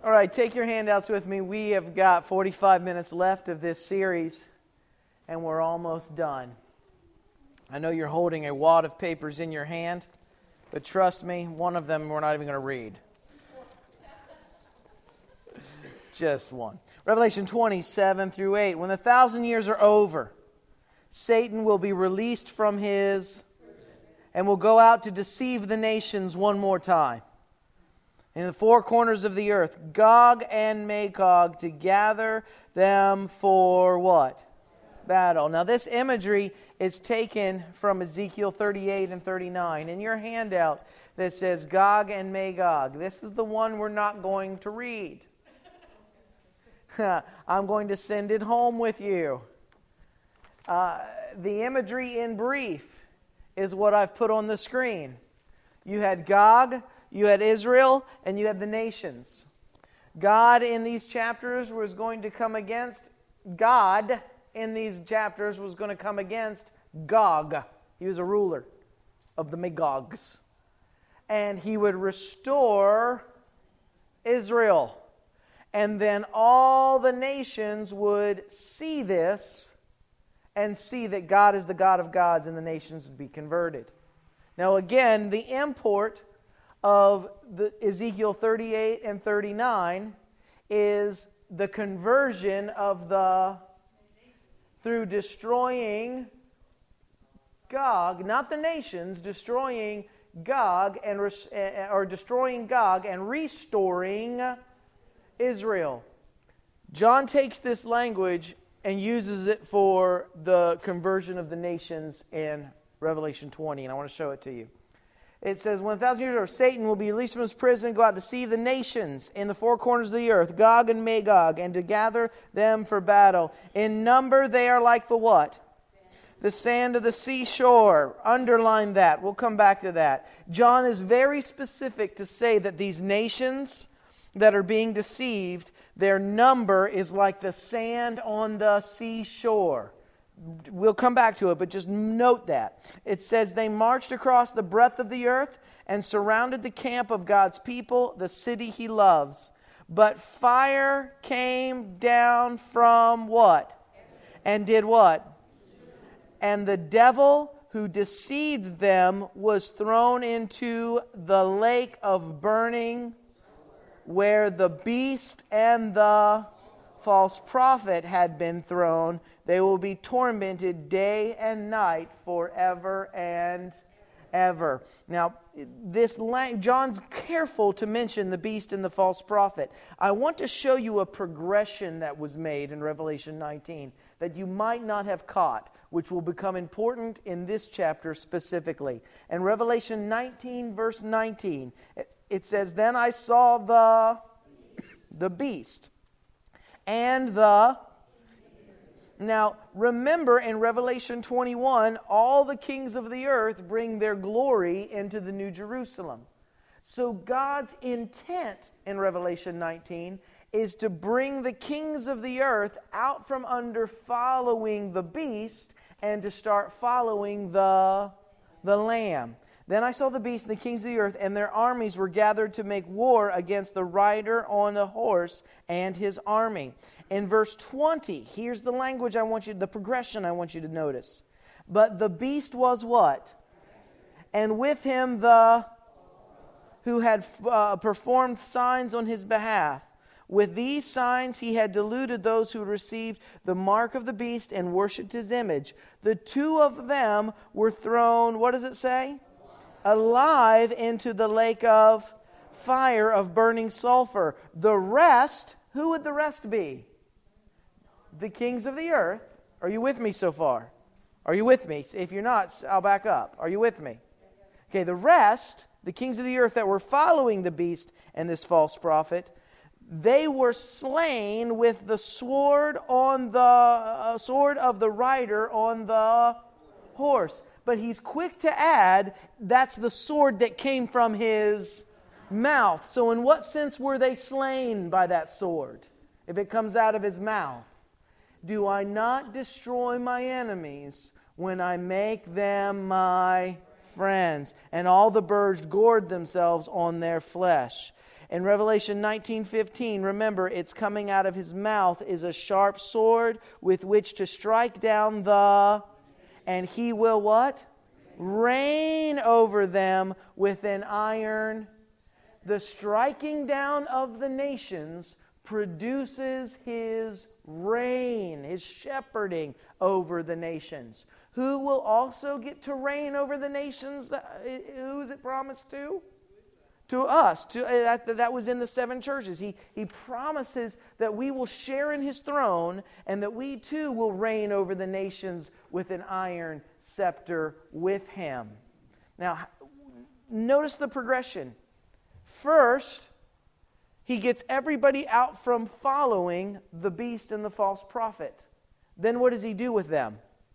All right, take your handouts with me. We have got 45 minutes left of this series, and we're almost done. I know you're holding a wad of papers in your hand, but trust me, one of them we're not even going to read. Just one. Revelation 20:7 through 8. When the 1,000 years are over, Satan will be released from his and will go out to deceive the nations one more time. In the four corners of the earth, Gog and Magog, to gather them for what? Battle. Now this imagery is taken from Ezekiel 38 and 39. In your handout that says Gog and Magog. This is the one we're not going to read. I'm going to send it home with you. The imagery in brief is what I've put on the screen. You had Gog, you had Israel, and you had the nations. God in these chapters was going to come against God in these chapters was going to come against Gog. He was a ruler of the Magogs. And he would restore Israel. And then all the nations would see this and see that God is the God of gods, and the nations would be converted. Now again, the import of the Ezekiel 38 and 39 is the conversion of through destroying Gog, not the nations, destroying Gog or destroying Gog and restoring Israel. John takes this language and uses it for the conversion of the nations in Revelation 20, and I want to show it to you. It says, when 1,000 years are over, Satan will be released from his prison and go out to deceive the nations in the four corners of the earth, Gog and Magog, and to gather them for battle. In number, they are like the what? The sand of the seashore. Underline that. We'll come back to that. John is very specific to say that these nations that are being deceived, their number is like the sand on the seashore. We'll come back to it, but just note that. It says, they marched across the breadth of the earth and surrounded the camp of God's people, the city He loves. But fire came down from what? And did what? And the devil who deceived them was thrown into the lake of burning, where the beast and the false prophet had been thrown. They will be tormented day and night forever and ever. Now, John's careful to mention the beast and the false prophet. I want to show you a progression that was made in Revelation 19 that you might not have caught, which will become important in this chapter specifically. In Revelation 19, verse 19, it says, then I saw the beast and the... Now, remember in Revelation 21, all the kings of the earth bring their glory into the New Jerusalem. So God's intent in Revelation 19 is to bring the kings of the earth out from under following the beast and to start following the Lamb. Then I saw the beast and the kings of the earth, and their armies were gathered to make war against the rider on the horse and his army. In verse 20, here's the language the progression I want you to notice. But the beast was what? And with him who had performed signs on his behalf. With these signs he had deluded those who received the mark of the beast and worshipped his image. The two of them were thrown, what does it say? Alive into the lake of fire of burning sulfur. The rest, who would the rest be? The kings of the earth. Are you with me so far? Are you with me? If you're not, I'll back up. Are you with me? Okay, the rest, the kings of the earth that were following the beast and this false prophet, they were slain with the sword of the rider on the horse. But he's quick to add, that's the sword that came from his mouth. So in what sense were they slain by that sword? If it comes out of his mouth. Do I not destroy my enemies when I make them my friends? And all the birds gored themselves on their flesh. In Revelation 19:15, remember, it's coming out of his mouth is a sharp sword with which to strike down and he will what? Reign over them with an iron. The striking down of the nations produces his reign, his shepherding over the nations. Who will also get to reign over the nations? Who is it promised to? To us. That was in the 7 churches. He promises that we will share in his throne and that we too will reign over the nations with an iron scepter with him. Now, notice the progression. First, he gets everybody out from following the beast and the false prophet. Then what does he do with them?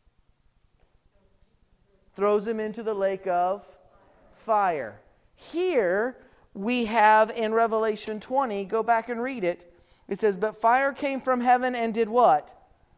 Throws them into the lake of fire. Here we have in Revelation 20, go back and read it. It says, but fire came from heaven and did what?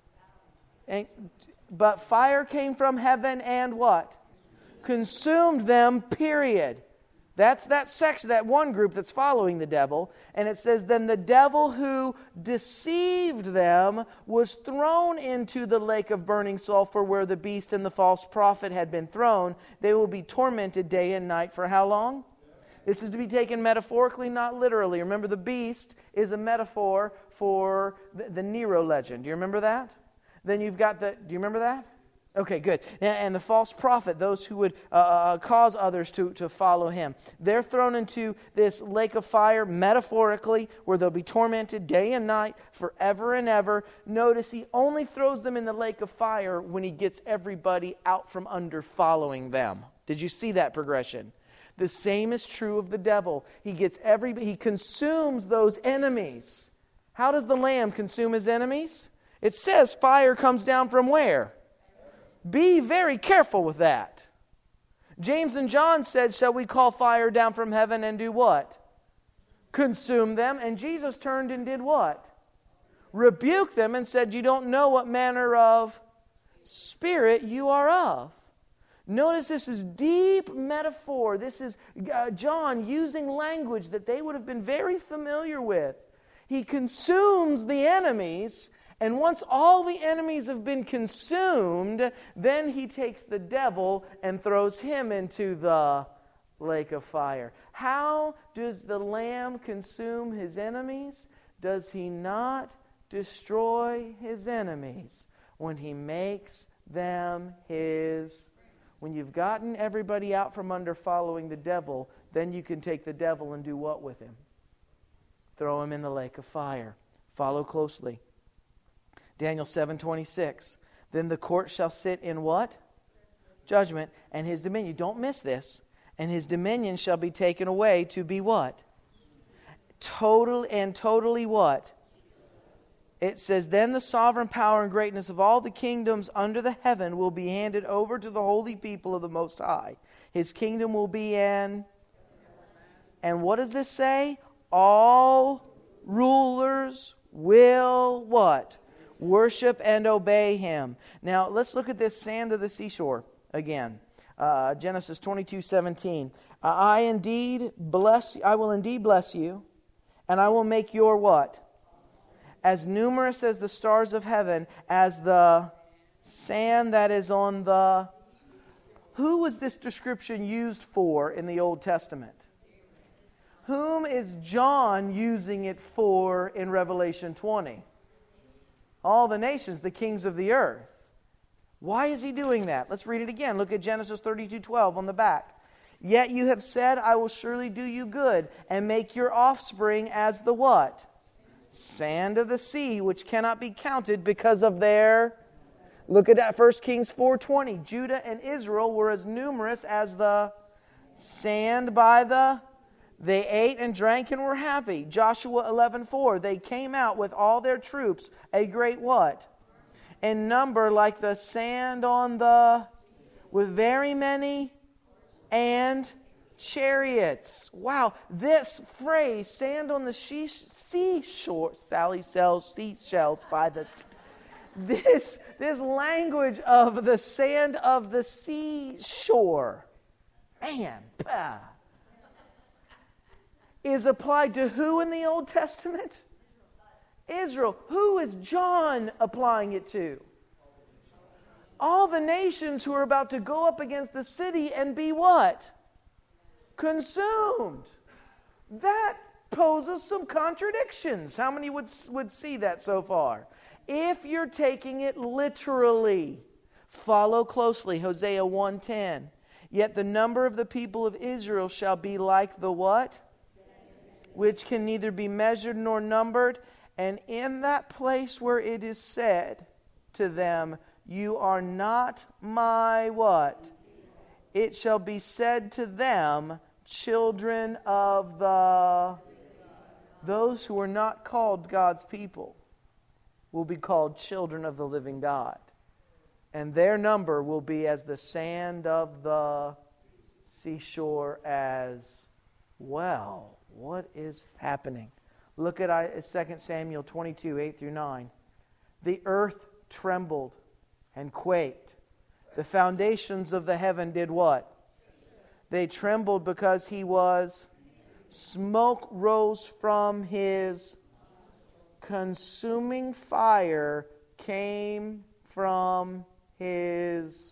But fire came from heaven and what? Consumed them, period. That's that section, that one group that's following the devil. And it says, then the devil who deceived them was thrown into the lake of burning sulfur where the beast and the false prophet had been thrown. They will be tormented day and night for how long? This is to be taken metaphorically, not literally. Remember, the beast is a metaphor for the Nero legend. Do you remember that? Then you've got do you remember that? Okay, good. And the false prophet, those who would cause others to follow him. They're thrown into this lake of fire, metaphorically, where they'll be tormented day and night forever and ever. Notice he only throws them in the lake of fire when he gets everybody out from under following them. Did you see that progression? The same is true of the devil. He consumes those enemies. How does the Lamb consume his enemies? It says fire comes down from where? Be very careful with that. James and John said, shall we call fire down from heaven and do what? Consume them. And Jesus turned and did what? Rebuked them and said, you don't know what manner of spirit you are of. Notice this is deep metaphor. This is John using language that they would have been very familiar with. He consumes the enemies, and once all the enemies have been consumed, then he takes the devil and throws him into the lake of fire. How does the Lamb consume his enemies? Does he not destroy his enemies when he makes them his? When you've gotten everybody out from under following the devil, then you can take the devil and do what with him? Throw him in the lake of fire. Follow closely. Daniel 7:26. Then the court shall sit in what? Judgment, and his dominion. Don't miss this. And his dominion shall be taken away to be what? Totally what? It says, then the sovereign power and greatness of all the kingdoms under the heaven will be handed over to the holy people of the Most High. His kingdom will be and what does this say? All rulers will what? Worship and obey him. Now, let's look at this sand of the seashore again. Genesis 22:17. I will indeed bless you, and I will make your what? As numerous as the stars of heaven, as the sand that is on the... Who was this description used for in the Old Testament? Whom is John using it for in Revelation 20? All the nations, the kings of the earth. Why is he doing that? Let's read it again. Look at Genesis 32:12 on the back. Yet you have said, I will surely do you good, and make your offspring as the what? Sand of the sea, which cannot be counted because of their... Look at that, 1 Kings 4:20. Judah and Israel were as numerous as the sand by the... They ate and drank and were happy. Joshua 11:4. They came out with all their troops, a great what? In number like the sand on the... With very many and... chariots. Wow, this phrase, sand on the seashore. Sally sells seashells by the... This language of the sand of the seashore. Man, is applied to who in the Old Testament? Israel. Who is John applying it to? All the nations who are about to go up against the city and be what? Consumed. That poses some contradictions. How many would see that so far? If you're taking it literally, follow closely Hosea 1:10. Yet the number of the people of Israel shall be like the what? Which can neither be measured nor numbered. And in that place where it is said to them, you are not my what? It shall be said to them, children of those who are not called God's people will be called children of the living God. And their number will be as the sand of the seashore as well. What is happening? Look at 2 Samuel 22, 8 through 9. The earth trembled and quaked. The foundations of the heaven did what? They trembled because he was. Smoke rose from his. Consuming fire came from his.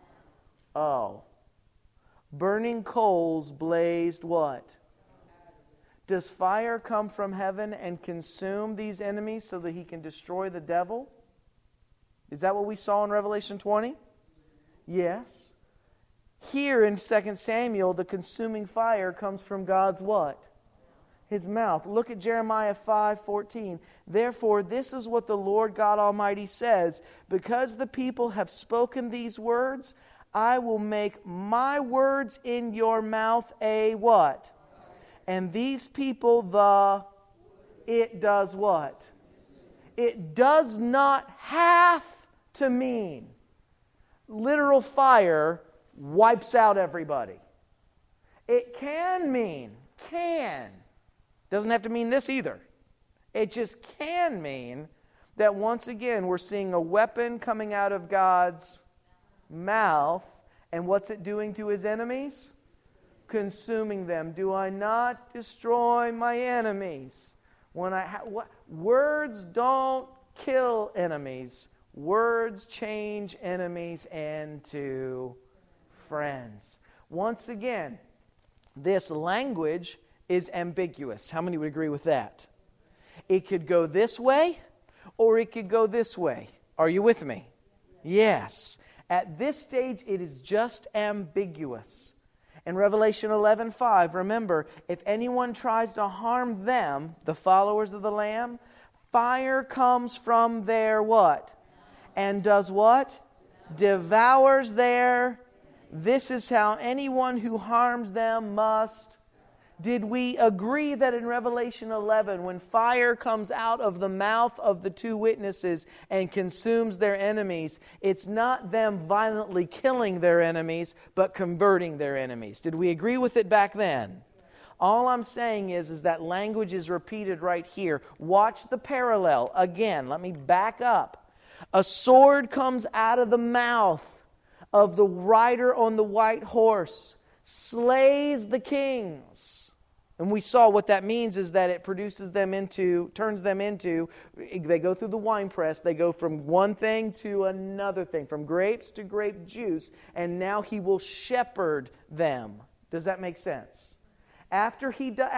Burning coals blazed what? Does fire come from heaven and consume these enemies so that he can destroy the devil? Is that what we saw in Revelation 20? Yes. Here in 2 Samuel, the consuming fire comes from God's what? His mouth. Look at Jeremiah 5:14. Therefore, this is what the Lord God Almighty says. Because the people have spoken these words, I will make my words in your mouth a what? And these people, it does what? It does not have to mean literal fire wipes out everybody. It can mean, doesn't have to mean this either. It just can mean that once again we're seeing a weapon coming out of God's mouth. And what's it doing to his enemies? Consuming them. Do I not destroy my enemies? When words don't kill enemies. Words change enemies into friends. Once again, this language is ambiguous. How many would agree with that? It could go this way or it could go this way. Are you with me? Yes. At this stage, it is just ambiguous. In Revelation 11:5, remember, if anyone tries to harm them, the followers of the Lamb, fire comes from their what? And does what? Devours their. This is how anyone who harms them must. Did we agree that in Revelation 11, when fire comes out of the mouth of the two witnesses and consumes their enemies, it's not them violently killing their enemies, but converting their enemies? Did we agree with it back then? All I'm saying is that language is repeated right here. Watch the parallel. Again, let me back up. A sword comes out of the mouth of the rider on the white horse, slays the kings. And we saw what that means is that it turns them into, they go through the winepress, they go from one thing to another thing, from grapes to grape juice, and now he will shepherd them. Does that make sense? After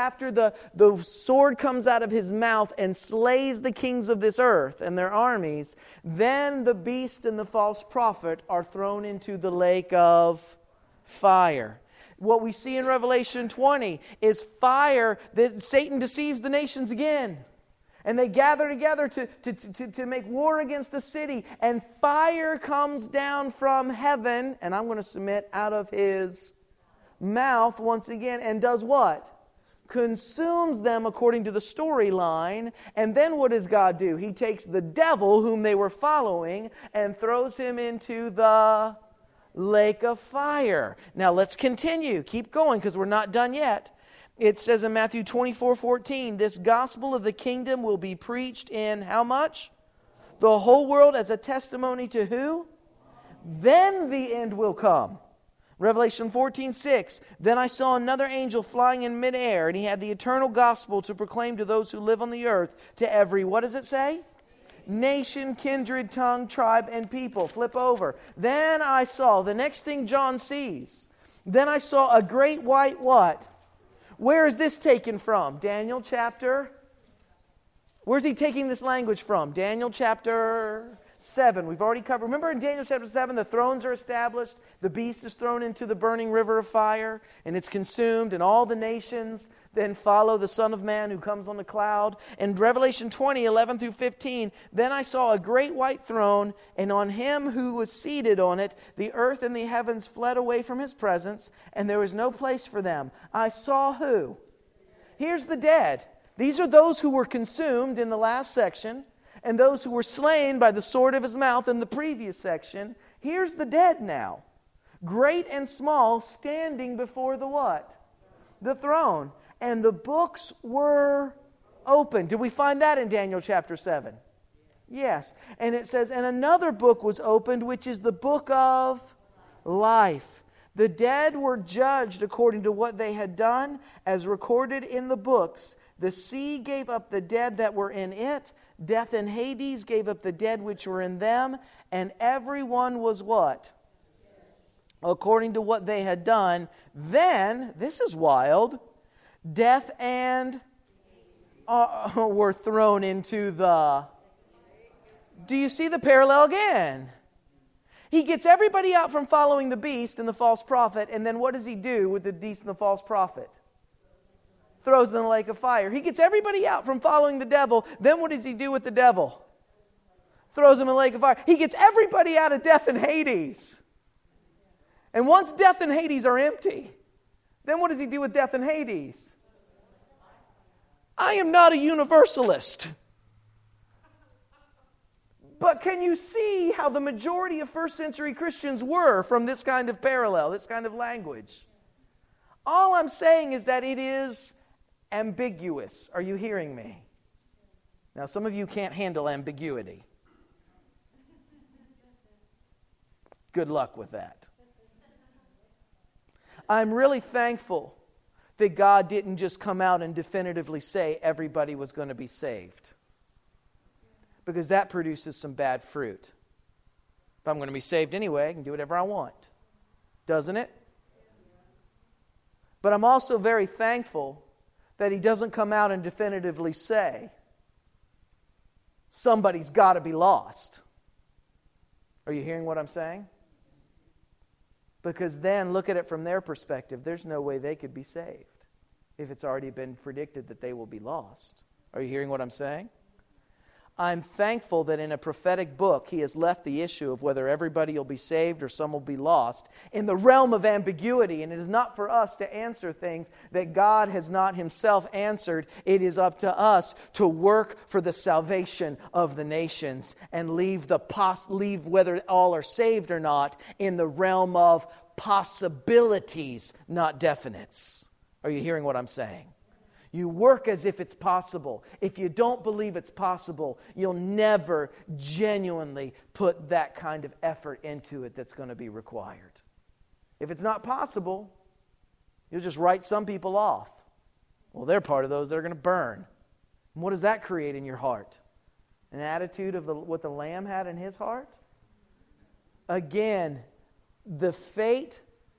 the sword comes out of his mouth and slays the kings of this earth and their armies, then the beast and the false prophet are thrown into the lake of fire. What we see in Revelation 20 is fire, that Satan deceives the nations again. And they gather together to make war against the city. And fire comes down from heaven, and I'm going to submit out of his mouth once again, and does what? Consumes them according to the storyline. And then what does God do? He takes the devil whom they were following and throws him into the lake of fire. Now let's continue. Keep going because we're not done yet. It says in Matthew 24:14, this gospel of the kingdom will be preached in how much? The whole world as a testimony to who? Then the end will come. Revelation 14:6, then I saw another angel flying in midair, and he had the eternal gospel to proclaim to those who live on the earth, to every, what does it say? Nation, kindred, tongue, tribe, and people. Flip over. Then I saw, the next thing John sees, then I saw a great white what? Where is this taken from? Daniel chapter? Where's he taking this language from? Daniel chapter 7. We've already covered. Remember in Daniel chapter 7, the thrones are established. The beast is thrown into the burning river of fire, and it's consumed, and all the nations then follow the Son of Man who comes on the cloud. In Revelation 20, 11 through 15, then I saw a great white throne, and on him who was seated on it, the earth and the heavens fled away from his presence, and there was no place for them. I saw who? Here's the dead. These are those who were consumed in the last section, and those who were slain by the sword of his mouth in the previous section. Here's the dead now. Great and small, standing before the what? The throne. And the books were opened. Did we find that in Daniel chapter 7? Yes. And it says, and another book was opened, which is the book of life. The dead were judged according to what they had done, as recorded in the books. The sea gave up the dead that were in it. Death and Hades gave up the dead which were in them. And everyone was what? According to what they had done. Then, this is wild, death and were thrown into the... Do you see the parallel again? He gets everybody out from following the beast and the false prophet, and then what does he do with the beast and the false prophet? Throws them in the lake of fire. He gets everybody out from following the devil, then what does he do with the devil? Throws them in the lake of fire. He gets everybody out of death and Hades. And once death and Hades are empty, then what does he do with death and Hades? I am not a universalist. But can you see how the majority of first century Christians were from this kind of parallel, this kind of language? All I'm saying is that it is ambiguous. Are you hearing me? Now, some of you can't handle ambiguity. Good luck with that. I'm really thankful that God didn't just come out and definitively say everybody was going to be saved. Because that produces some bad fruit. If I'm going to be saved anyway, I can do whatever I want. Doesn't it? But I'm also very thankful that He doesn't come out and definitively say somebody's got to be lost. Are you hearing what I'm saying? Because then, look at it from their perspective. There's no way they could be saved if it's already been predicted that they will be lost. Are you hearing what I'm saying? I'm thankful that in a prophetic book, He has left the issue of whether everybody will be saved or some will be lost in the realm of ambiguity. And it is not for us to answer things that God has not Himself answered. It is up to us to work for the salvation of the nations and leave whether all are saved or not in the realm of possibilities, not definites. Are you hearing what I'm saying? You work as if it's possible. If you don't believe it's possible, you'll never genuinely put that kind of effort into it that's going to be required. If it's not possible, you'll just write some people off. Well, they're part of those that are going to burn. And what does that create in your heart? An attitude of what the Lamb had in His heart? Again, the fate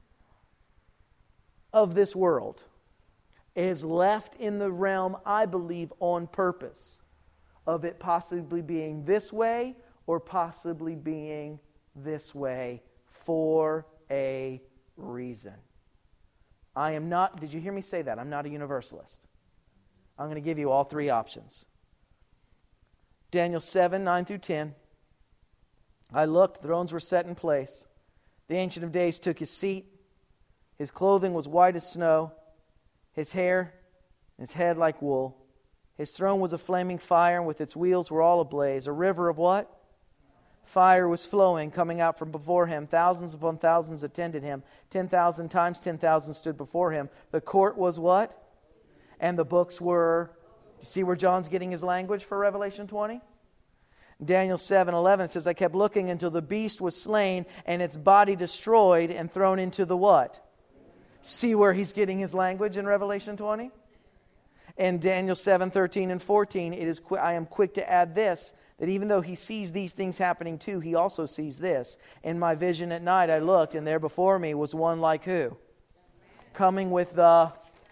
of this world is left in the realm, I believe, on purpose, of it possibly being this way or possibly being this way for a reason. I am not, did you hear me say that? I'm not a universalist. I'm going to give you all three options. Daniel 7, 9 through 10. I looked, thrones were set in place. The Ancient of Days took his seat. His clothing was white as snow. His hair, his head like wool. His throne was a flaming fire, and with its wheels were all ablaze. A river of what? Fire was flowing, coming out from before him. Thousands upon thousands attended him. 10,000 times 10,000 stood before him. The court was what? And the books were... Do you see where John's getting his language for Revelation 20? Daniel 7:11 says, I kept looking until the beast was slain and its body destroyed and thrown into the what? See where he's getting his language in Revelation 20? And Daniel 7:13 and 14, I am quick to add this, that even though he sees these things happening too, he also sees this. In my vision at night I looked, and there before me was one like who? Coming with the...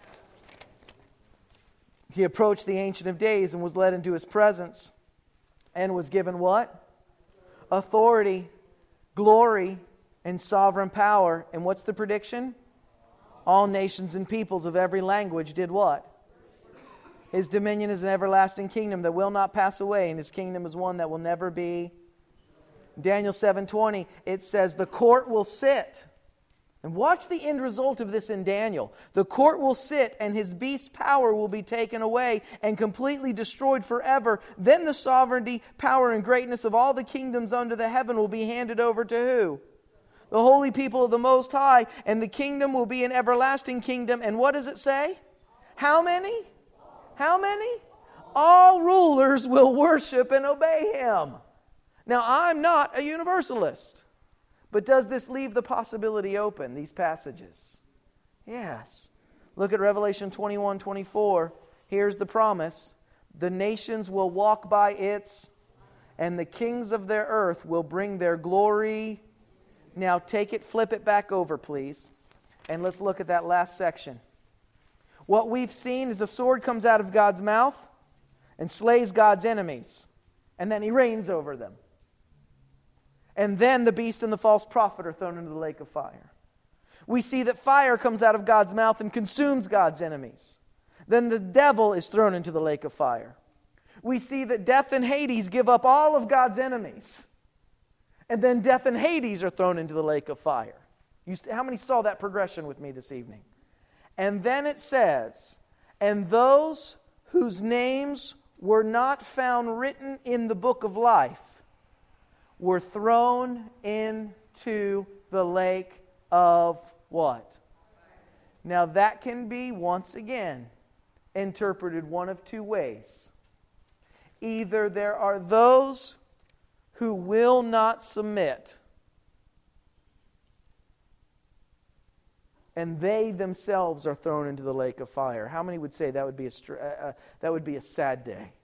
He approached the Ancient of Days and was led into his presence and was given what? Authority, glory, and sovereign power. And what's the prediction? All nations and peoples of every language did what? His dominion is an everlasting kingdom that will not pass away, and his kingdom is one that will never be. Daniel 7:20, it says, the court will sit. And watch the end result of this in Daniel. The court will sit, and his beast's power will be taken away and completely destroyed forever. Then the sovereignty, power, and greatness of all the kingdoms under the heaven will be handed over to who? The holy people of the Most High, and the kingdom will be an everlasting kingdom. And what does it say? How many? How many? All rulers will worship and obey him. Now, I'm not a universalist. But does this leave the possibility open, these passages? Yes. Look at Revelation 21:24. Here's the promise. The nations will walk by its, and the kings of their earth will bring their glory. Now take it, flip it back over, please. And let's look at that last section. What we've seen is a sword comes out of God's mouth and slays God's enemies. And then he reigns over them. And then the beast and the false prophet are thrown into the lake of fire. We see that fire comes out of God's mouth and consumes God's enemies. Then the devil is thrown into the lake of fire. We see that death and Hades give up all of God's enemies. And then death and Hades are thrown into the lake of fire. How many saw that progression with me this evening? And then it says, and those whose names were not found written in the book of life were thrown into the lake of what? Now that can be, once again, interpreted one of two ways. Either there are those who will not submit, and they themselves are thrown into the lake of fire. How many would say that would be a sad day?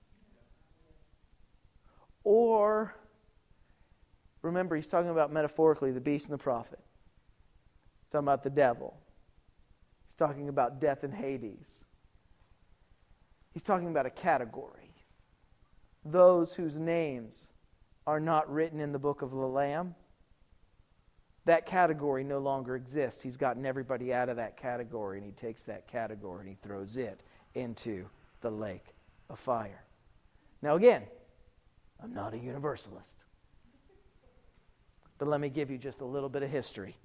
Or, remember, he's talking about metaphorically the beast and the prophet. He's talking about the devil. He's talking about death and Hades. He's talking about a category. Those whose names are not written in the book of the Lamb. That category no longer exists. He's gotten everybody out of that category, and he takes that category and he throws it into the lake of fire. Now again, I'm not a universalist. But let me give you just a little bit of history.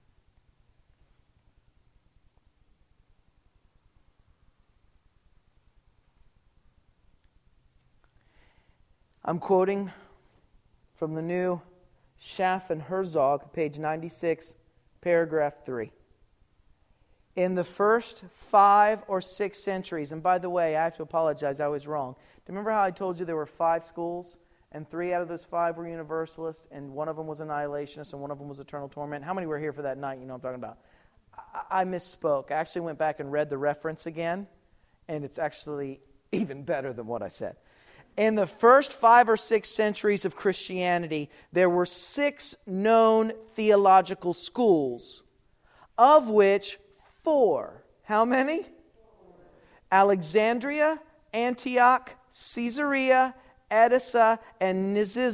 I'm quoting from the new Schaff and Herzog, page 96, paragraph 3. In the first 5 or 6 centuries, and by the way, I have to apologize, I was wrong. Do you remember how I told you there were 5 schools? And 3 out of those 5 were universalists, and one of them was annihilationist, and one of them was eternal torment. How many were here for that night? You know what I'm talking about. I misspoke. I actually went back and read the reference again, and it's actually even better than what I said. In the first 5 or 6 centuries of Christianity, there were 6 known theological schools, of which 4. How many? 4. Alexandria, Antioch, Caesarea, Edessa, and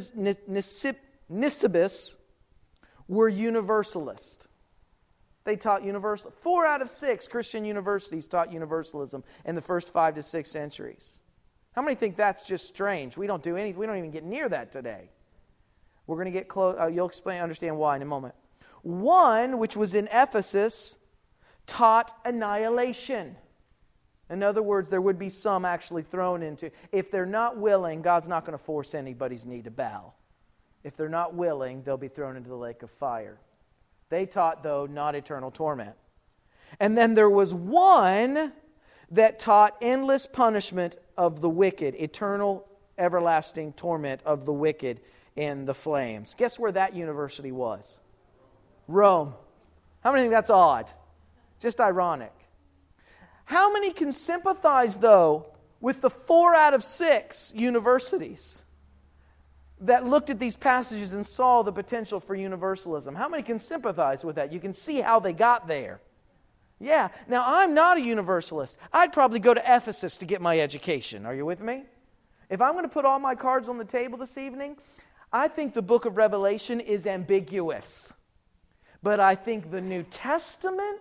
Nisibis were universalist. They taught universal. 4 out of 6 Christian universities taught universalism in the first 5 to 6 centuries. How many think that's just strange? We don't do anything. We don't even get near that today. We're going to get close. You'll understand why in a moment. One, which was in Ephesus, taught annihilation. In other words, there would be some actually thrown into. If they're not willing, God's not going to force anybody's knee to bow. If they're not willing, they'll be thrown into the lake of fire. They taught, though, not eternal torment. And then there was one that taught endless punishment of the wicked, eternal everlasting torment of the wicked in the flames. Guess where that university was? Rome. How many think that's odd? Just ironic. How many can sympathize, though, with the 4 out of 6 universities that looked at these passages and saw the potential for universalism? How many can sympathize with that? You can see how they got there. Yeah. Now, I'm not a universalist. I'd probably go to Ephesus to get my education. Are you with me? If I'm going to put all my cards on the table this evening, I think the book of Revelation is ambiguous. But I think the New Testament,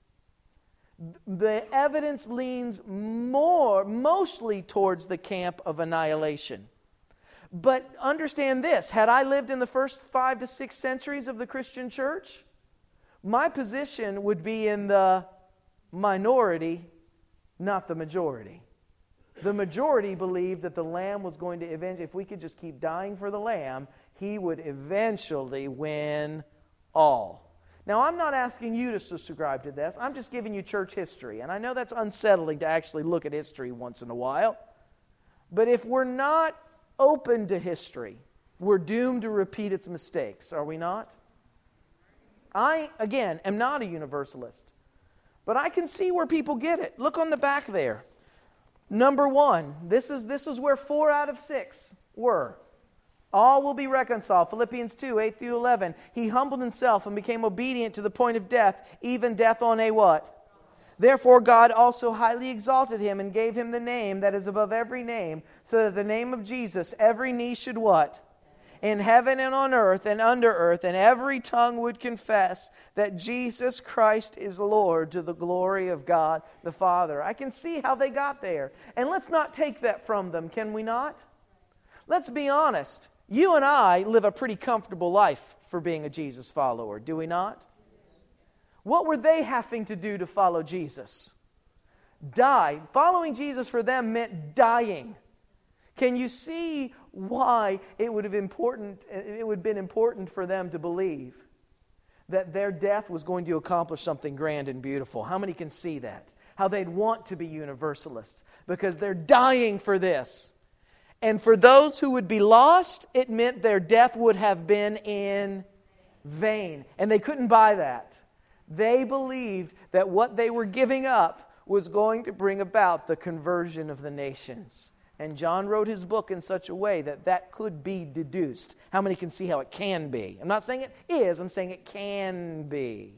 the evidence leans mostly towards the camp of annihilation. But understand this, had I lived in the first 5 to 6 centuries of the Christian church, my position would be in the minority, not the majority. The majority believed that the Lamb was going to eventually, if we could just keep dying for the Lamb, He would eventually win all. Now, I'm not asking you to subscribe to this. I'm just giving you church history. And I know that's unsettling to actually look at history once in a while. But if we're not open to history, we're doomed to repeat its mistakes, are we not? I, again, am not a universalist. But I can see where people get it. Look on the back there. Number 1, this is where 4 out of 6 were. All will be reconciled. Philippians 2, 8 through 11. He humbled himself and became obedient to the point of death, even death on a what? Therefore God also highly exalted Him and gave Him the name that is above every name, so that the name of Jesus every knee should what? In heaven and on earth and under earth, and every tongue would confess that Jesus Christ is Lord, to the glory of God the Father. I can see how they got there. And let's not take that from them, can we not? Let's be honest. You and I live a pretty comfortable life for being a Jesus follower, do we not? What were they having to do to follow Jesus? Die. Following Jesus for them meant dying. Can you see why it would have been important for them to believe that their death was going to accomplish something grand and beautiful? How many can see that? How they'd want to be universalists because they're dying for this. And for those who would be lost, it meant their death would have been in vain. And they couldn't buy that. They believed that what they were giving up was going to bring about the conversion of the nations. And John wrote his book in such a way that that could be deduced. How many can see how it can be? I'm not saying it is, I'm saying it can be.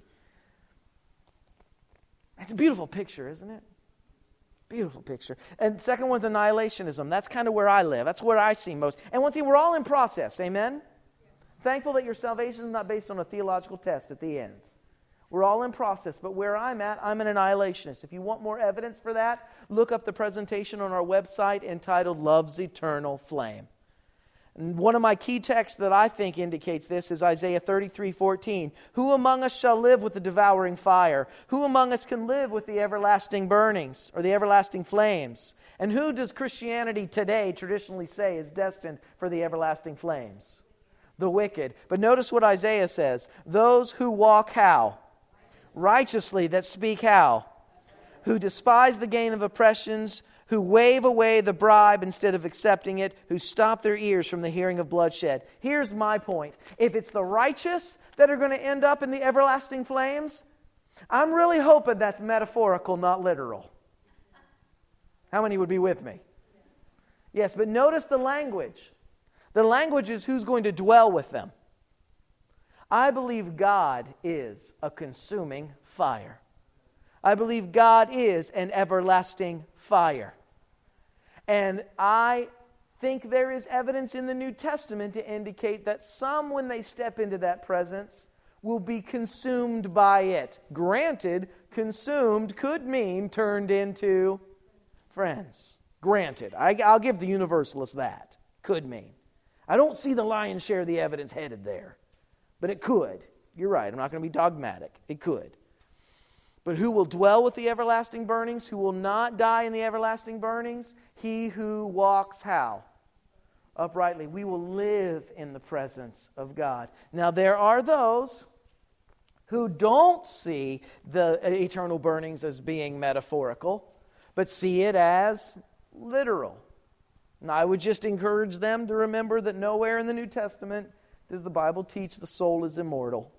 It's a beautiful picture, isn't it? Beautiful picture. And second one's annihilationism. That's kind of where I live. That's where I see most. And once again, we're all in process. Amen? Thankful that your salvation is not based on a theological test at the end. We're all in process, but where I'm at, I'm an annihilationist. If you want more evidence for that, look up the presentation on our website entitled Love's Eternal Flame. And one of my key texts that I think indicates this is Isaiah 33:14. Who among us shall live with the devouring fire? Who among us can live with the everlasting burnings or the everlasting flames? And who does Christianity today traditionally say is destined for the everlasting flames? The wicked. But notice what Isaiah says. Those who walk how? Righteously, that speak how? Who despise the gain of oppressions, who wave away the bribe instead of accepting it, who stop their ears from the hearing of bloodshed. Here's my point. If it's the righteous that are going to end up in the everlasting flames, I'm really hoping that's metaphorical, not literal. How many would be with me? Yes, but notice the language. The language is who's going to dwell with them. I believe God is a consuming fire. I believe God is an everlasting fire. And I think there is evidence in the New Testament to indicate that some, when they step into that presence, will be consumed by it. Granted, consumed could mean turned into friends. Granted. I'll give the universalists that. Could mean. I don't see the lion's share of the evidence headed there. But it could. You're right. I'm not going to be dogmatic. It could. But who will dwell with the everlasting burnings? Who will not die in the everlasting burnings? He who walks how? Uprightly. We will live in the presence of God. Now there are those who don't see the eternal burnings as being metaphorical, but see it as literal. And I would just encourage them to remember that nowhere in the New Testament does the Bible teach the soul is immortal.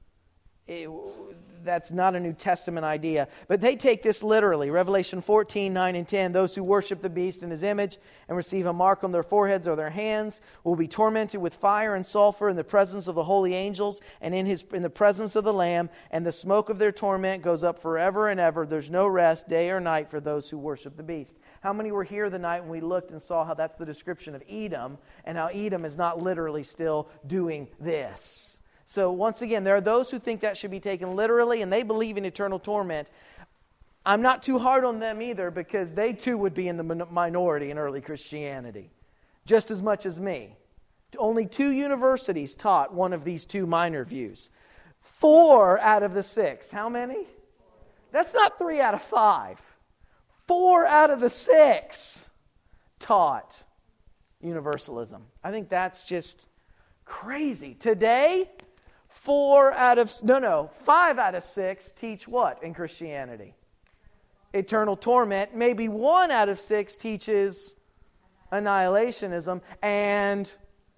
That's not a New Testament idea. But they take this literally. Revelation 14, 9 and 10. Those who worship the beast in his image and receive a mark on their foreheads or their hands will be tormented with fire and sulfur in the presence of the holy angels and in the presence of the Lamb. And the smoke of their torment goes up forever and ever. There's no rest, day or night, for those who worship the beast. How many were here the night when we looked and saw how that's the description of Edom, and how Edom is not literally still doing this? So once again, there are those who think that should be taken literally, and they believe in eternal torment. I'm not too hard on them either, because they too would be in the minority in early Christianity, just as much as me. Only 2 universities taught one of these 2 minor views. 4 out of the 6. How many? That's not 3 out of 5. 4 out of the 6 taught universalism. I think that's just crazy. Today, 5 out of 6 teach what in Christianity? Eternal torment. Maybe 1 out of 6 teaches annihilationism, and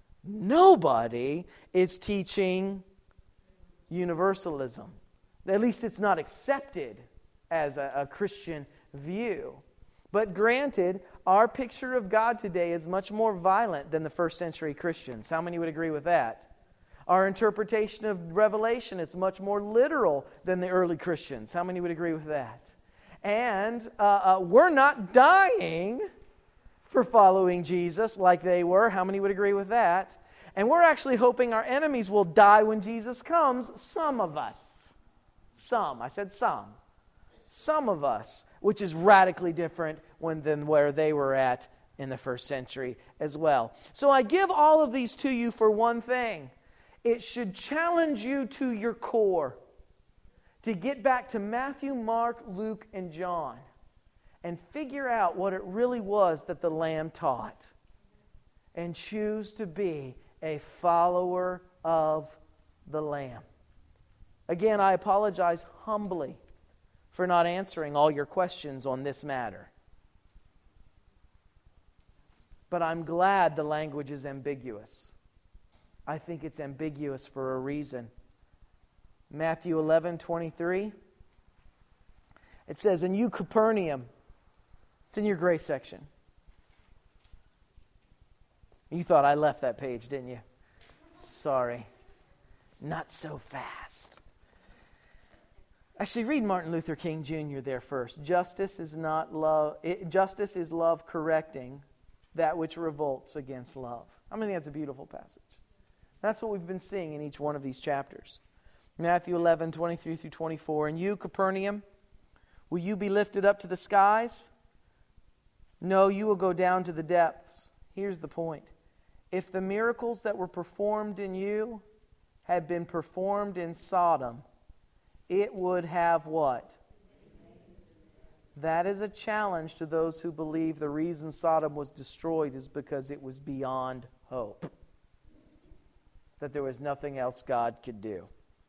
nobody is teaching universalism. At least it's not accepted as a Christian view. But granted, our picture of God today is much more violent than the first century Christians. How many would agree with that? Our interpretation of Revelation is much more literal than the early Christians. How many would agree with that? And we're not dying for following Jesus like they were. How many would agree with that? And we're actually hoping our enemies will die when Jesus comes. Some of us. Some. I said some. Some of us, which is radically different than where they were at in the first century as well. So I give all of these to you for one thing. It should challenge you to your core to get back to Matthew, Mark, Luke, and John and figure out what it really was that the Lamb taught and choose to be a follower of the Lamb. Again, I apologize humbly for not answering all your questions on this matter. But I'm glad the language is ambiguous. I think it's ambiguous for a reason. Matthew 11:23. It says, "And you, Capernaum," it's in your gray section. You thought I left that page, didn't you? Sorry. Not so fast. Actually, read Martin Luther King Jr. there first. Justice is love correcting that which revolts against love. I think that's a beautiful passage. That's what we've been seeing in each one of these chapters. Matthew 11:23 through 24. "And you, Capernaum, will you be lifted up to the skies? No, you will go down to the depths." Here's the point. If the miracles that were performed in you had been performed in Sodom, it would have what? That is a challenge to those who believe the reason Sodom was destroyed is because it was beyond hope. That there was nothing else God could do.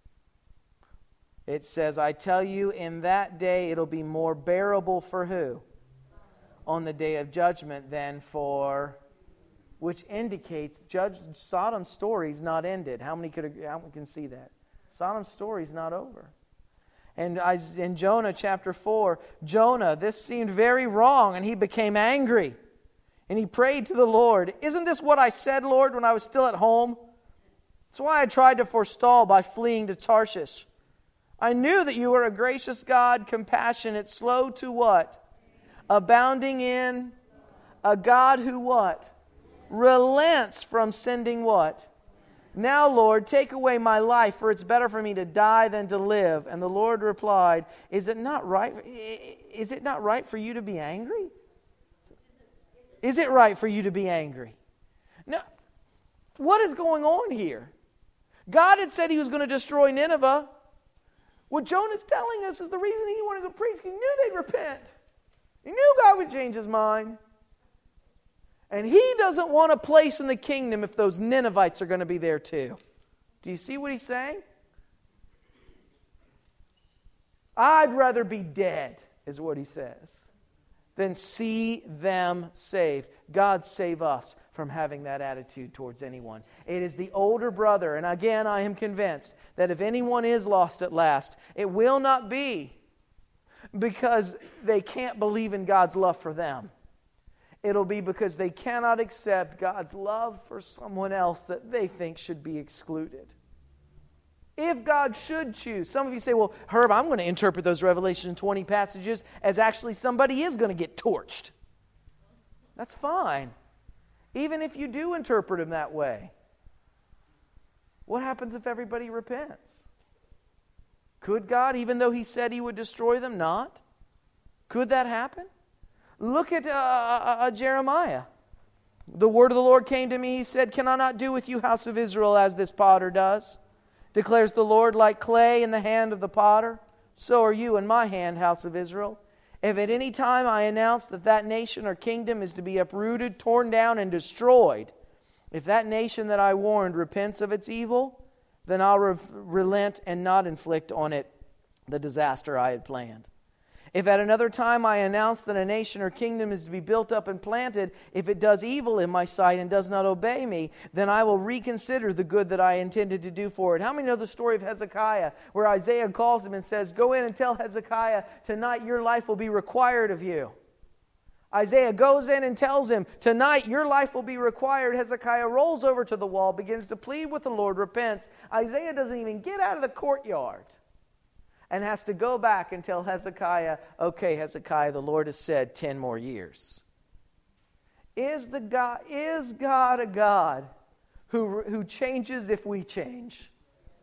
It says, "I tell you, in that day it'll be more bearable for who? On the day of judgment than for," which indicates Sodom's story's not ended. How many can see that? Sodom's story's not over. And in Jonah chapter 4, Jonah, this seemed very wrong, and he became angry. And he prayed to the Lord, "Isn't this what I said, Lord, when I was still at home? That's why I tried to forestall by fleeing to Tarshish. I knew that you were a gracious God, compassionate, slow to what? Abounding in a God who what? Relents from sending what? Now, Lord, take away my life, for it's better for me to die than to live." And the Lord replied, Is it not right for you to be angry? Is it right for you to be angry? Now, what is going on here? God had said He was going to destroy Nineveh. What Jonah's telling us is the reason he wanted to preach. He knew they'd repent. He knew God would change His mind. And He doesn't want a place in the kingdom if those Ninevites are going to be there too. Do you see what He's saying? I'd rather be dead, is what He says, than see them saved. God save us from having that attitude towards anyone. It is the older brother, and again I am convinced that if anyone is lost at last, it will not be because they can't believe in God's love for them. It'll be because they cannot accept God's love for someone else that they think should be excluded. If God should choose, some of you say, well, Herb, I'm going to interpret those Revelation 20 passages as actually somebody is going to get torched. That's fine. Even if you do interpret them that way. What happens if everybody repents? Could God, even though He said He would destroy them, not? Could that happen? Look at Jeremiah. The word of the Lord came to me. He said, can I not do with you, house of Israel, as this potter does? Declares the Lord, like clay in the hand of the potter, so are you in my hand, house of Israel. If at any time I announce that that nation or kingdom is to be uprooted, torn down, and destroyed, if that nation that I warned repents of its evil, then I'll relent and not inflict on it the disaster I had planned. If at another time I announce that a nation or kingdom is to be built up and planted, if it does evil in my sight and does not obey me, then I will reconsider the good that I intended to do for it. How many know the story of Hezekiah, where Isaiah calls him and says, go in and tell Hezekiah, tonight your life will be required of you. Isaiah goes in and tells him, tonight your life will be required. Hezekiah rolls over to the wall, begins to plead with the Lord, repents. Isaiah doesn't even get out of the courtyard and has to go back and tell Hezekiah, okay, Hezekiah, the Lord has said 10 more years. Is God a God who changes if we change?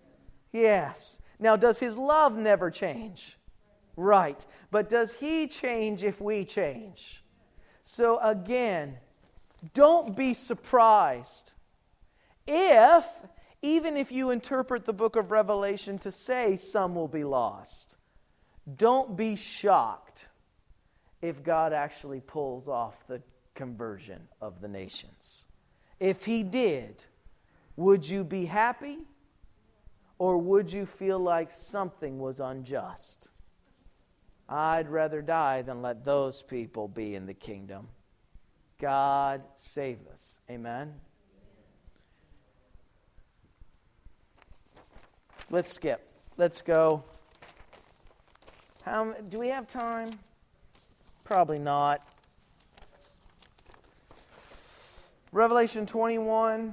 Yes. Now, does His love never change? Right. But does He change if we change? So again, don't be surprised if, even if you interpret the book of Revelation to say some will be lost, don't be shocked if God actually pulls off the conversion of the nations. If He did, would you be happy? Or would you feel like something was unjust? I'd rather die than let those people be in the kingdom. God save us. Amen? Let's skip. Let's go. Do we have time? Probably not. Revelation 21.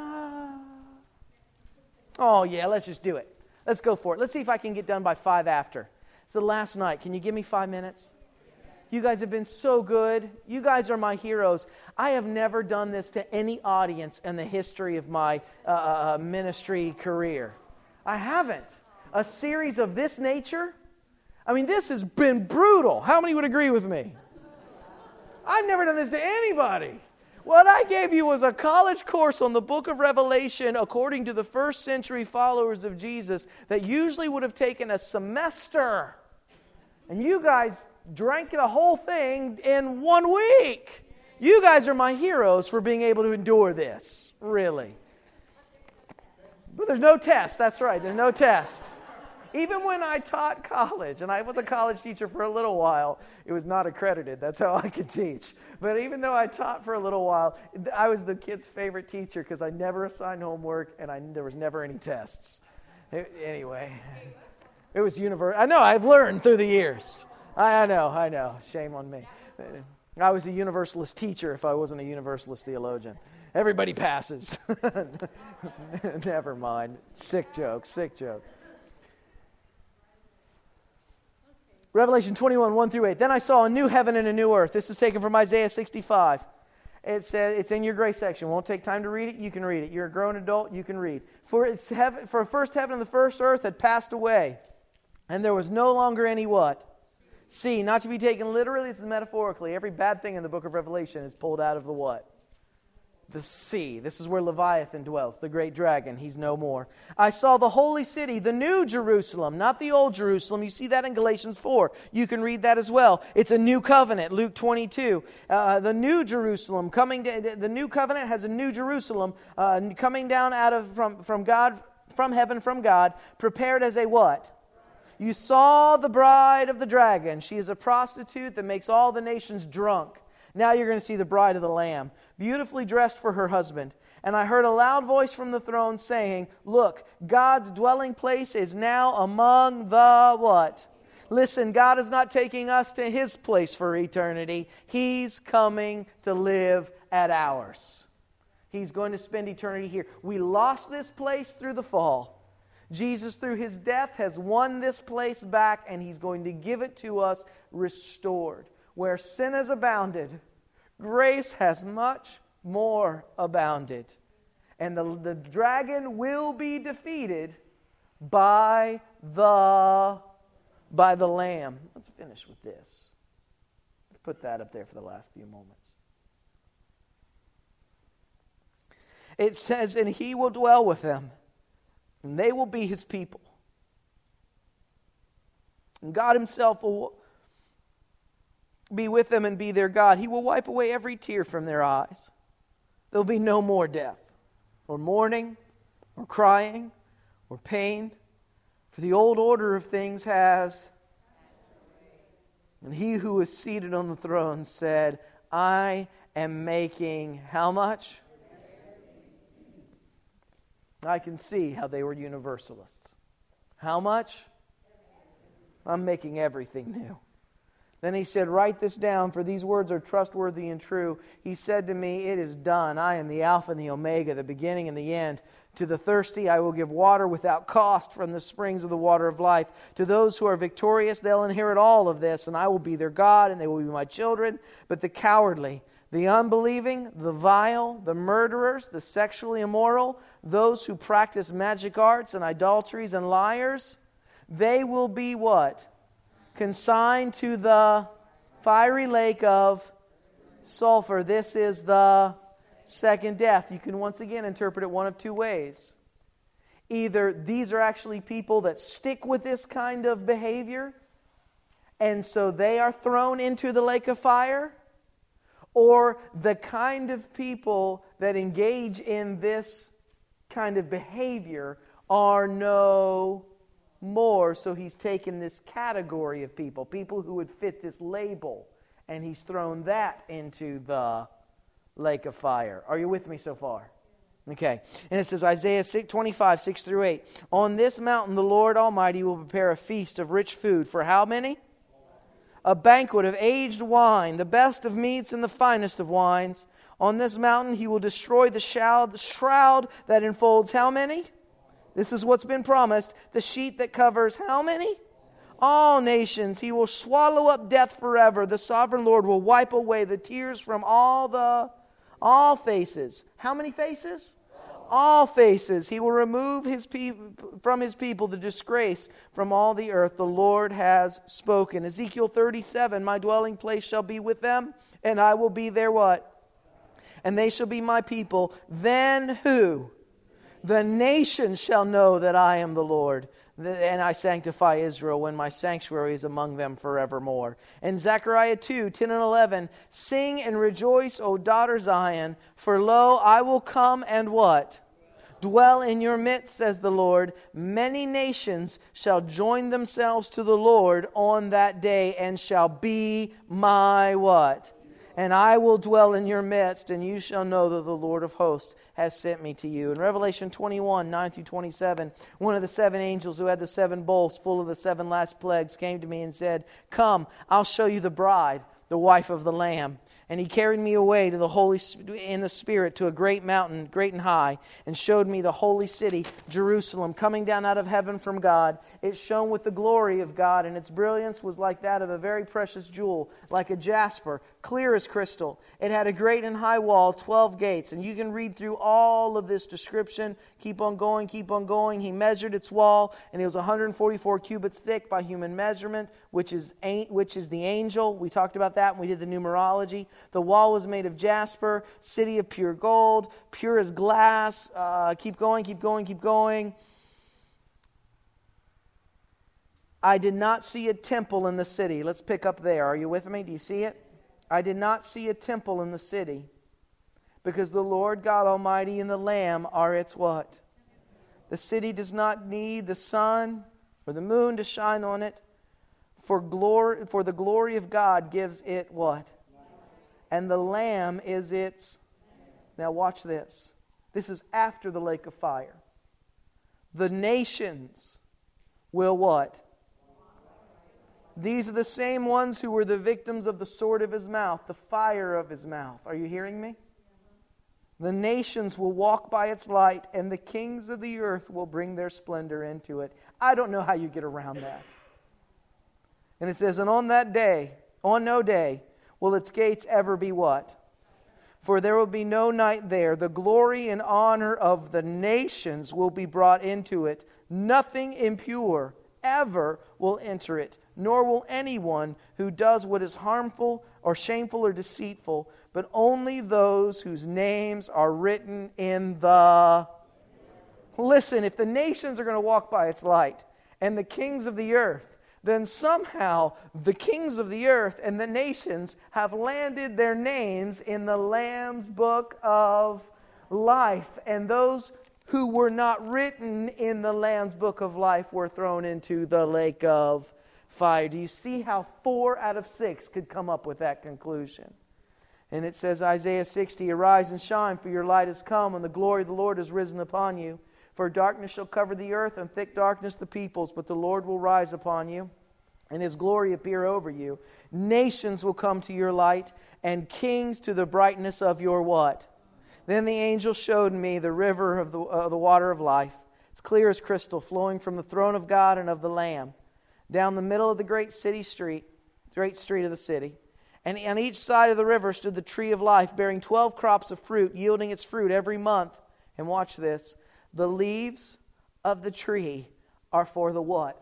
Oh, yeah, let's just do it. Let's go for it. Let's see if I can get done by 5 after. It's the last night. Can you give me 5 minutes? You guys have been so good. You guys are my heroes. I have never done this to any audience in the history of my ministry career. I haven't. A series of this nature? I mean, this has been brutal. How many would agree with me? I've never done this to anybody. What I gave you was a college course on the book of Revelation according to the first century followers of Jesus that usually would have taken a semester. And you guys drank the whole thing in 1 week. You guys are my heroes for being able to endure this. Really. But there's no test. That's right. There's no test. Even when I taught college, and I was a college teacher for a little while, it was not accredited. That's how I could teach. But even though I taught for a little while, I was the kids' favorite teacher because I never assigned homework and there was never any tests. Anyway, it was universal. I know, I've learned through the years. I know. Shame on me. I was a universalist teacher if I wasn't a universalist theologian. Everybody passes. Never mind. Sick joke. Revelation 21, 1 through 8. Then I saw a new heaven and a new earth. This is taken from Isaiah 65. It says, it's in your grace section. Won't take time to read it. You can read it. You're a grown adult. You can read. For first heaven and the first earth had passed away, and there was no longer any what? Sea. Not to be taken literally, this is metaphorically. Every bad thing in the book of Revelation is pulled out of the what? The sea. This is where Leviathan dwells, the great dragon. He's no more. I saw the holy city, the new Jerusalem, not the old Jerusalem. You see that in Galatians 4. You can read that as well. It's a new covenant, Luke 22. The new Jerusalem the new covenant has a new Jerusalem coming down out of from God, from heaven, from God, prepared as a what? You saw the bride of the dragon. She is a prostitute that makes all the nations drunk. Now you're going to see the bride of the Lamb, beautifully dressed for her husband. And I heard a loud voice from the throne saying, look, God's dwelling place is now among the what? Listen, God is not taking us to His place for eternity. He's coming to live at ours. He's going to spend eternity here. We lost this place through the fall. Jesus, through His death, has won this place back, and He's going to give it to us restored. Where sin has abounded, grace has much more abounded. And the dragon will be defeated by the Lamb. Let's finish with this. Let's put that up there for the last few moments. It says, and He will dwell with them, and they will be His people. And God Himself will be with them and be their God. He will wipe away every tear from their eyes. There will be no more death, or mourning, or crying, or pain. For the old order of things has... And He who is seated on the throne said, I am making how much? I can see how they were universalists. How much? I'm making everything new. Then He said, write this down, for these words are trustworthy and true. He said to me, it is done. I am the Alpha and the Omega, the beginning and the end. To the thirsty I will give water without cost from the springs of the water of life. To those who are victorious, they'll inherit all of this, and I will be their God, and they will be my children. But the cowardly, the unbelieving, the vile, the murderers, the sexually immoral, those who practice magic arts and idolatries and liars, they will be what? Consigned to the fiery lake of sulfur. This is the second death. You can once again interpret it one of two ways. Either these are actually people that stick with this kind of behavior, and so they are thrown into the lake of fire, or the kind of people that engage in this kind of behavior are no more. So He's taken this category of people who would fit this label, and He's thrown that into the lake of fire. Are you with me so far? Okay. And it says, Isaiah 25, 6 through 8. On this mountain the Lord Almighty will prepare a feast of rich food. For how many? A banquet of aged wine, the best of meats and the finest of wines. On this mountain He will destroy the shroud that enfolds how many? This is what's been promised. The sheet that covers how many? All nations. He will swallow up death forever. The sovereign Lord will wipe away the tears from all faces. How many faces? All faces. He will remove from His people the disgrace from all the earth. The Lord has spoken. Ezekiel 37, my dwelling place shall be with them, and I will be their what? And they shall be my people. Then who? The nations shall know that I am the Lord, and I sanctify Israel when my sanctuary is among them forevermore. And Zechariah 2, 10 and 11, sing and rejoice, O daughter Zion, for lo, I will come and what? Dwell in your midst, says the Lord. Many nations shall join themselves to the Lord on that day, and shall be my what? And I will dwell in your midst, and you shall know that the Lord of hosts has sent me to you. In Revelation 21, 9 through 27, one of the seven angels who had the seven bowls full of the seven last plagues came to me and said, come, I'll show you the bride, the wife of the Lamb. And he carried me away to the holy in the Spirit to a great mountain, great and high, and showed me the holy city, Jerusalem, coming down out of heaven from God. It shone with the glory of God, and its brilliance was like that of a very precious jewel, like a jasper, clear as crystal. It had a great and high wall, 12 gates. And you can read through all of this description. Keep on going, keep on going. He measured its wall, and it was 144 cubits thick by human measurement, which is the angel. We talked about that when we did the numerology. The wall was made of jasper, city of pure gold, pure as glass. Keep going, keep going, keep going. I did not see a temple in the city. Let's pick up there. Are you with me? Do you see it? I did not see a temple in the city, because the Lord God Almighty and the Lamb are its what? The city does not need the sun or the moon to shine on it. For the glory of God gives it what? And the Lamb is its... Now watch this. This is after the lake of fire. The nations will what? These are the same ones who were the victims of the sword of his mouth, the fire of his mouth. Are you hearing me? The nations will walk by its light, and the kings of the earth will bring their splendor into it. I don't know how you get around that. And it says, and on that day, on no day, will its gates ever be what? For there will be no night there. The glory and honor of the nations will be brought into it. Nothing impure ever will enter it, nor will anyone who does what is harmful or shameful or deceitful, but only those whose names are written in the... Listen, if the nations are going to walk by its light, and the kings of the earth, then somehow the kings of the earth and the nations have landed their names in the Lamb's book of life. And those who were not written in the Lamb's book of life were thrown into the lake of fire. Do you see how 4 out of 6 could come up with that conclusion? And it says, Isaiah 60, arise and shine, for your light has come, and the glory of the Lord has risen upon you. For darkness shall cover the earth, and thick darkness the peoples, but the Lord will rise upon you, and His glory appear over you. Nations will come to your light, and kings to the brightness of your what? Then the angel showed me the river of the water of life. It's clear as crystal, flowing from the throne of God and of the Lamb, down the middle of the great street of the city. And on each side of the river stood the tree of life, bearing 12 crops of fruit, yielding its fruit every month. And watch this. The leaves of the tree are for the what?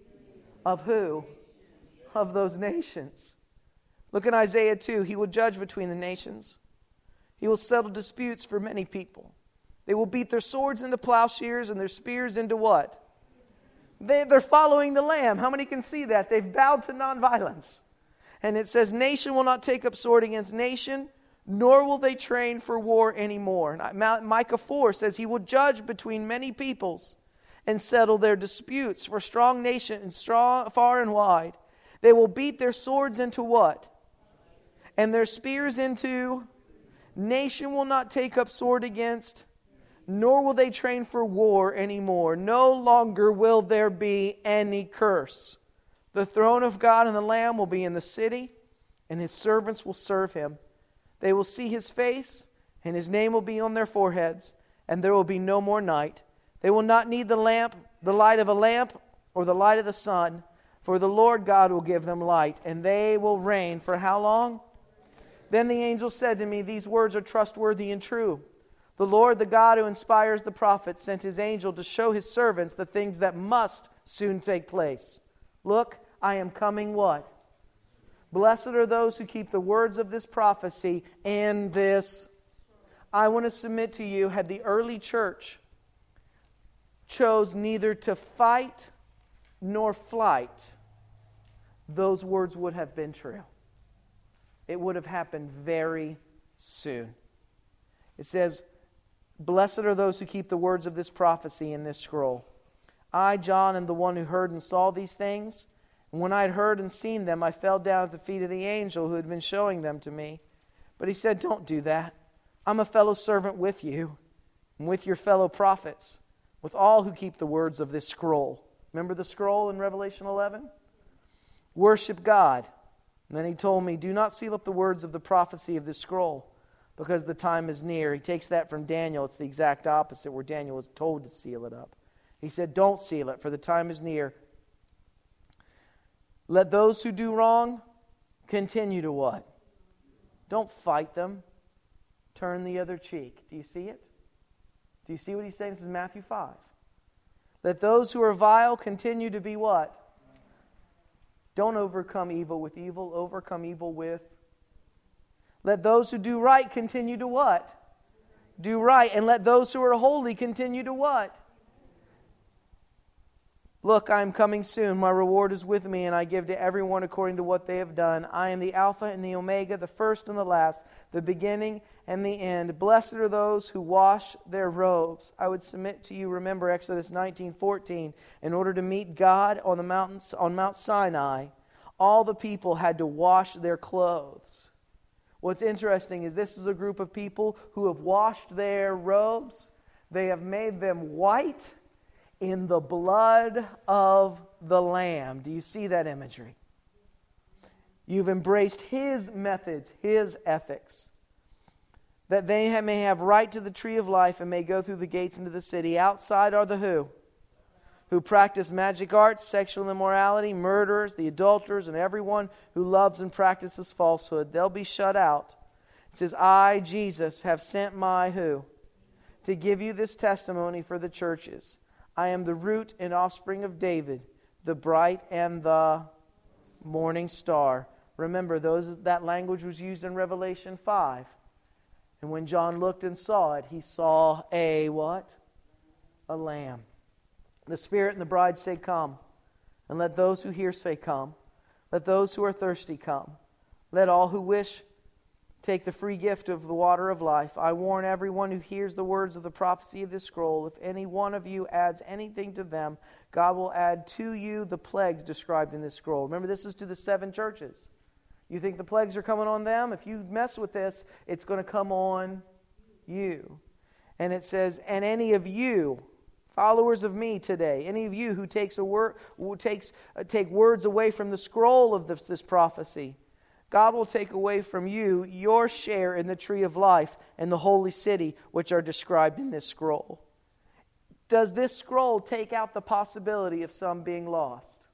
Of who? Of those nations. Look in Isaiah 2. He will judge between the nations. He will settle disputes for many people. They will beat their swords into plowshares and their spears into what? They're following the Lamb. How many can see that? They've bowed to nonviolence. And it says, nation will not take up sword against nation, nor will they train for war anymore. Micah 4 says he will judge between many peoples and settle their disputes for strong nations, strong, far and wide. They will beat their swords into what? And their spears into... Nation will not take up sword against, nor will they train for war anymore. No longer will there be any curse. The throne of God and the Lamb will be in the city, and His servants will serve Him. They will see His face, and His name will be on their foreheads, and there will be no more night. They will not need the light of a lamp, or the light of the sun, for the Lord God will give them light, and they will reign for how long? Then the angel said to me, these words are trustworthy and true. The Lord, the God who inspires the prophets, sent His angel to show His servants the things that must soon take place. Look, I am coming what? Blessed are those who keep the words of this prophecy and this. I want to submit to you, had the early church chose neither to fight nor flight, those words would have been true. It would have happened very soon. It says, blessed are those who keep the words of this prophecy in this scroll. I, John, am the one who heard and saw these things. And when I had heard and seen them, I fell down at the feet of the angel who had been showing them to me. But he said, don't do that. I'm a fellow servant with you and with your fellow prophets, with all who keep the words of this scroll. Remember the scroll in Revelation 11? Worship God. And then he told me, do not seal up the words of the prophecy of this scroll, because the time is near. He takes that from Daniel. It's the exact opposite, where Daniel was told to seal it up. He said, don't seal it, for the time is near. Let those who do wrong continue to what? Don't fight them. Turn the other cheek. Do you see it? Do you see what he's saying? This is Matthew 5. Let those who are vile continue to be what? Don't overcome evil with evil. Overcome evil with. Let those who do right continue to what? Do right. And let those who are holy continue to what? Look, I am coming soon. My reward is with me, and I give to everyone according to what they have done. I am the Alpha and the Omega, the first and the last, the beginning and the end. Blessed are those who wash their robes. I would submit to you, remember Exodus 19:14. In order to meet God on the mountains, on Mount Sinai, all the people had to wash their clothes. What's interesting is this is a group of people who have washed their robes. They have made them white in the blood of the Lamb. Do you see that imagery? You've embraced His methods, His ethics, that they may have right to the tree of life and may go through the gates into the city. Outside are the who? Who practice magic arts, sexual immorality, murderers, the adulterers, and everyone who loves and practices falsehood. They'll be shut out. It says, I, Jesus, have sent my who? To give you this testimony for the churches. I am the root and offspring of David, the bright and the morning star. Remember, that language was used in Revelation 5. And when John looked and saw it, he saw a what? A lamb. The Spirit and the bride say, come. And let those who hear say, come. Let those who are thirsty come. Let all who wish take the free gift of the water of life. I warn everyone who hears the words of the prophecy of this scroll, if any one of you adds anything to them, God will add to you the plagues described in this scroll. Remember, this is to the 7 churches. You think the plagues are coming on them? If you mess with this, it's going to come on you. And it says, and any of you, followers of me today, any of you who take words away from the scroll of this prophecy, God will take away from you your share in the tree of life and the holy city, which are described in this scroll. Does this scroll take out the possibility of some being lost?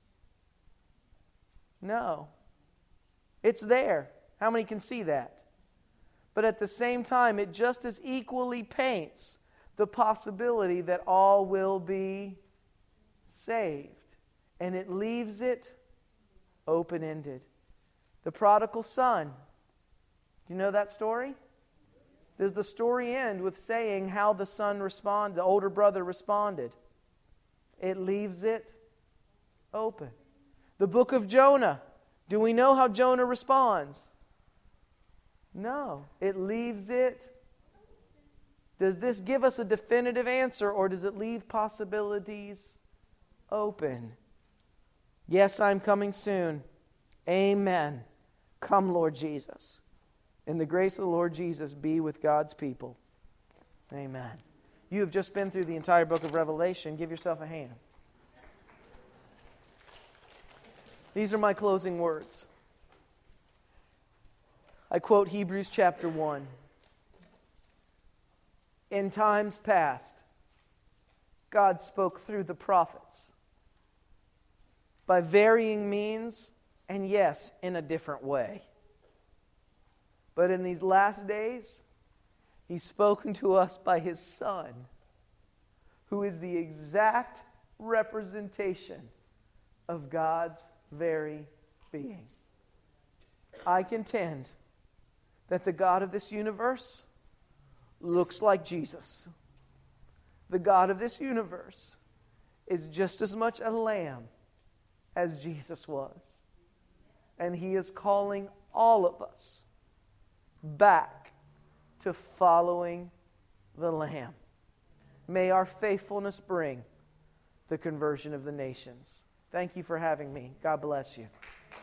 No. It's there. How many can see that? But at the same time, it just as equally paints the possibility that all will be saved. And it leaves it open-ended. The prodigal son. Do you know that story? Does the story end with saying how the son responded, the older brother responded? It leaves it open. The book of Jonah. Do we know how Jonah responds? No. It leaves it. Does this give us a definitive answer, or does it leave possibilities open? Yes, I'm coming soon. Amen. Come, Lord Jesus. And the grace of the Lord Jesus be with God's people. Amen. You have just been through the entire book of Revelation. Give yourself a hand. These are my closing words. I quote Hebrews chapter 1. In times past, God spoke through the prophets by varying means, and yes, in a different way. But in these last days, He's spoken to us by His Son, who is the exact representation of God's very being. I contend that the God of this universe looks like Jesus. The God of this universe is just as much a lamb as Jesus was. And He is calling all of us back to following the Lamb. May our faithfulness bring the conversion of the nations. Thank you for having me. God bless you.